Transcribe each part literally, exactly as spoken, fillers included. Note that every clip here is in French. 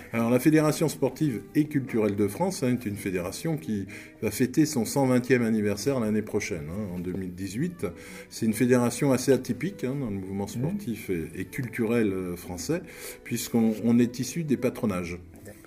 Alors la Fédération sportive et culturelle de France hein, est une fédération qui va fêter son cent vingtième anniversaire l'année prochaine, hein, en deux mille dix-huit. C'est une fédération assez atypique hein, dans le mouvement sportif et, et culturel français, puisqu'on on est issu des patronages.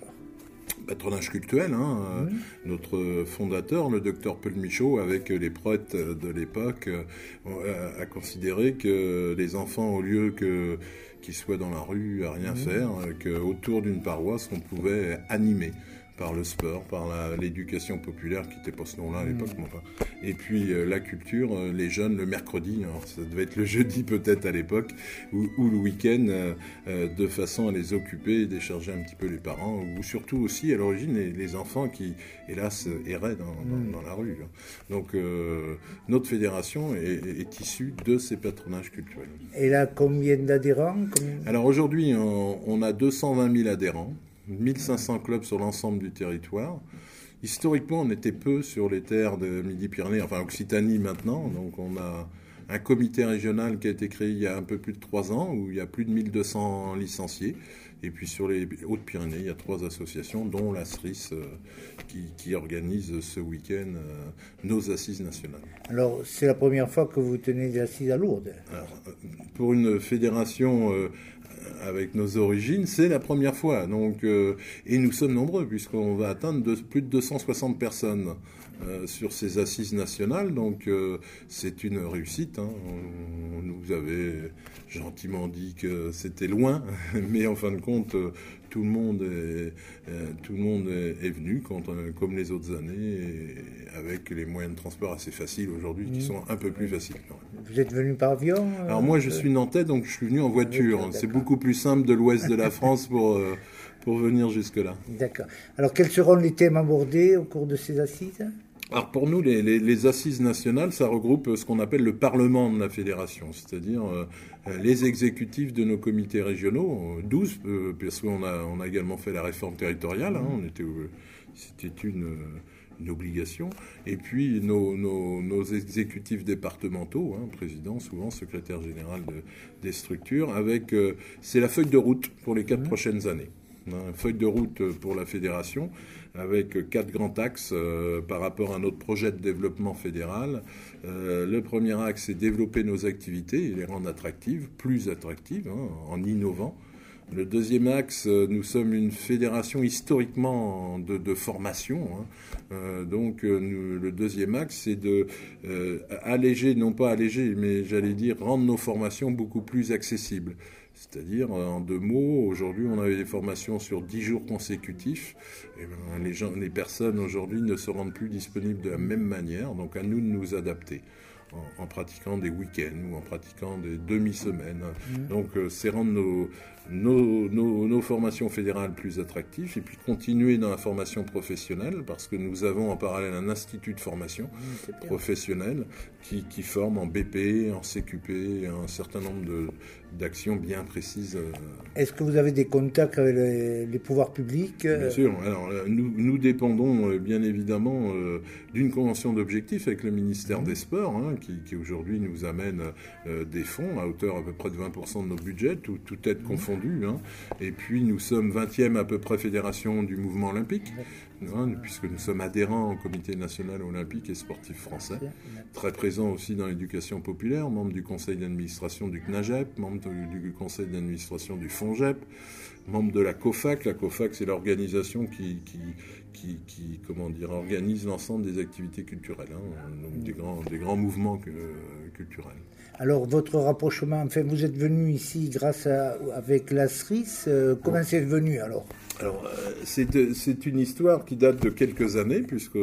Patronage cultuel, hein, mmh. euh, notre fondateur, le docteur Paul Michaud, avec les prêtres de l'époque, euh, a considéré que les enfants, au lieu que, qu'ils soient dans la rue à rien mmh. faire, euh, qu'autour d'une paroisse, on pouvait animer par le sport, par la, l'éducation populaire, qui n'était pas ce nom-là à l'époque, mmh. mais enfin. Et puis euh, la culture, euh, les jeunes le mercredi, alors ça devait être le jeudi peut-être à l'époque, ou, ou le week-end, euh, euh, de façon à les occuper et décharger un petit peu les parents, ou surtout aussi à l'origine les, les enfants qui, hélas, erraient dans, dans, dans la rue. Hein. Donc euh, notre fédération est, est issue de ces patronages culturels. Et là, combien d'adhérents? Combien... Alors aujourd'hui, on, on a deux cent vingt mille adhérents. mille cinq cents clubs sur l'ensemble du territoire. Historiquement, on était peu sur les terres de Midi-Pyrénées, enfin Occitanie maintenant. Donc on a un comité régional qui a été créé il y a un peu plus de trois ans, où il y a plus de mille deux cents licenciés. Et puis sur les Hautes-Pyrénées, il y a trois associations, dont la C R I S, euh, qui, qui organise ce week-end euh, nos assises nationales. Alors, c'est la première fois que vous tenez des assises à Lourdes? Alors, pour une fédération... Euh, avec nos origines, c'est la première fois. Donc, euh, et nous sommes nombreux, puisqu'on va atteindre de, plus de deux cent soixante personnes euh, sur ces assises nationales. Donc, euh, c'est une réussite. Hein. On, on nous avait gentiment dit que c'était loin, mais en fin de compte, euh, tout le monde est, euh, tout le monde est, est venu, quand, euh, comme les autres années, et avec les moyens de transport assez faciles aujourd'hui, qui sont un peu plus faciles. Vous êtes venu par avion? euh, Alors moi, je suis nantais, donc je suis venu en voiture. D'accord. C'est beaucoup plus simple de l'ouest de la France pour, euh, pour venir jusque-là. D'accord. Alors, quels seront les thèmes abordés au cours de ces assises? Alors pour nous, les, les, les assises nationales, ça regroupe ce qu'on appelle le parlement de la fédération, c'est-à-dire euh, les exécutifs de nos comités régionaux, douze, euh, parce qu'on a, on a également fait la réforme territoriale, hein, on était, euh, c'était une... une obligation, et puis nos, nos, nos exécutifs départementaux, hein, président, souvent secrétaire général de, des structures, avec, euh, c'est la feuille de route pour les quatre mmh. prochaines années. Hein, feuille de route pour la fédération, avec quatre grands axes euh, par rapport à notre projet de développement fédéral. Euh, le premier axe, c'est développer nos activités et les rendre attractives, plus attractives, hein, en innovant. Le deuxième axe, nous sommes une fédération historiquement de, de formation. Hein. Euh, donc euh, nous, le deuxième axe, c'est de euh, alléger, non pas alléger, mais j'allais dire rendre nos formations beaucoup plus accessibles. C'est-à-dire, en deux mots, aujourd'hui, on avait des formations sur dix jours consécutifs. Et ben, les, gens, les personnes aujourd'hui ne se rendent plus disponibles de la même manière, donc à nous de nous adapter. En, en pratiquant des week-ends ou en pratiquant des demi-semaines. Mmh. Donc, euh, c'est rendre nos, nos, nos, nos formations fédérales plus attractives et puis continuer dans la formation professionnelle parce que nous avons en parallèle un institut de formation mmh, professionnelle qui, qui forme en B P, en C Q P, un certain nombre de, d'actions bien précises. Est-ce que vous avez des contacts avec les, les pouvoirs publics? Bien sûr. Alors, nous, nous dépendons bien évidemment euh, d'une convention d'objectifs avec le ministère mmh. des Sports, hein, qui, qui aujourd'hui nous amène euh, des fonds à hauteur à peu près de vingt pour cent de nos budgets, tout, tout être mmh. confondu. Hein. Et puis nous sommes vingtième à peu près fédération du mouvement olympique, hein, puisque nous sommes adhérents au Comité national olympique et sportif français, très présents aussi dans l'éducation populaire, membre du conseil d'administration du C N A G E P, membre du, du conseil d'administration du FONGEP, membre de la COFAC. La COFAC, c'est l'organisation qui, qui, qui, qui comment dire, organise l'ensemble des activités culturelles, hein, donc des, grands, des grands mouvements que, culturels. Alors, votre rapprochement, enfin, vous êtes venu ici grâce à, avec la C R I S. Euh, comment oui. c'est venu alors? Alors, euh, c'est, c'est une histoire qui date de quelques années, puisque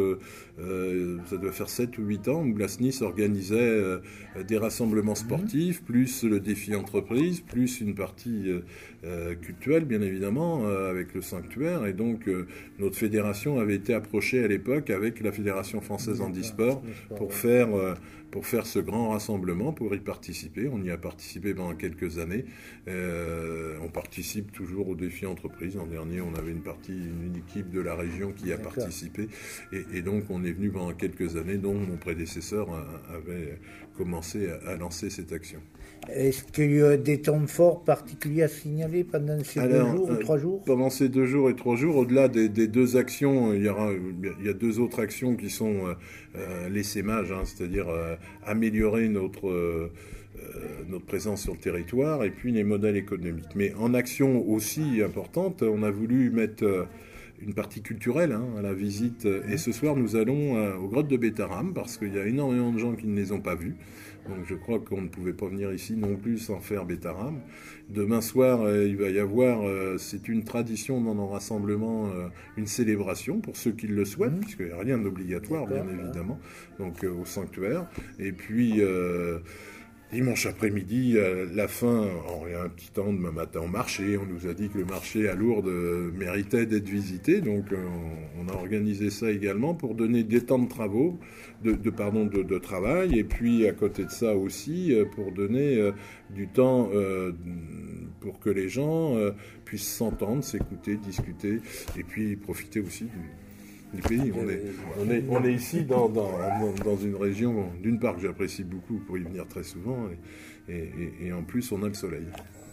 euh, ça doit faire sept ou huit ans, où la S N I S organisait euh, des rassemblements sportifs, mmh. plus le défi entreprise, plus une partie euh, euh, culturelle, bien évidemment, euh, avec le sanctuaire. Et donc, euh, notre fédération avait été approchée à l'époque avec la Fédération française handisport pour faire... Euh, pour faire ce grand rassemblement, pour y participer. On y a participé pendant quelques années. Euh, on participe toujours au défi entreprise. L'an dernier, on avait une partie, une équipe de la région qui a D'accord. participé. Et, et donc, on est venu pendant quelques années, dont mon prédécesseur avait commencé à, à lancer cette action. Est-ce qu'il y a des temps forts particuliers à signaler pendant ces Alors, deux jours euh, ou trois jours? Pendant ces deux jours et trois jours, au-delà des, des deux actions, il y, aura, il y a deux autres actions qui sont euh, euh, l'essaimage, hein, c'est-à-dire euh, améliorer notre, euh, notre présence sur le territoire, et puis les modèles économiques. Mais en action aussi importante, on a voulu mettre euh, une partie culturelle hein, à la visite. Et ce soir, nous allons euh, aux grottes de Bétarame, parce qu'il y a énormément de gens qui ne les ont pas vues. Donc je crois qu'on ne pouvait pas venir ici non plus sans faire Bétarame. Demain soir, euh, il va y avoir, euh, c'est une tradition dans nos rassemblements, euh, une célébration pour ceux qui le souhaitent, mmh. puisqu'il n'y a rien d'obligatoire, bien évidemment, donc euh, au sanctuaire. Et puis... Euh, Dimanche après-midi, euh, la fin, alors, il y a un petit temps demain matin au marché. On nous a dit que le marché à Lourdes euh, méritait d'être visité, donc euh, on, on a organisé ça également pour donner des temps de travaux, de, de pardon, de, de travail, et puis à côté de ça aussi euh, pour donner euh, du temps euh, pour que les gens euh, puissent s'entendre, s'écouter, discuter, et puis profiter aussi du du pays. On est, on est, on est ici dans, dans, dans une région, d'une part, que j'apprécie beaucoup pour y venir très souvent, et, et, et en plus, on a le soleil.